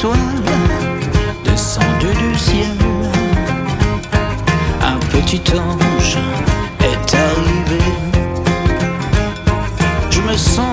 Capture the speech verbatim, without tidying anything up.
étoile descendue du ciel. Un petit ange est arrivé. Je me sens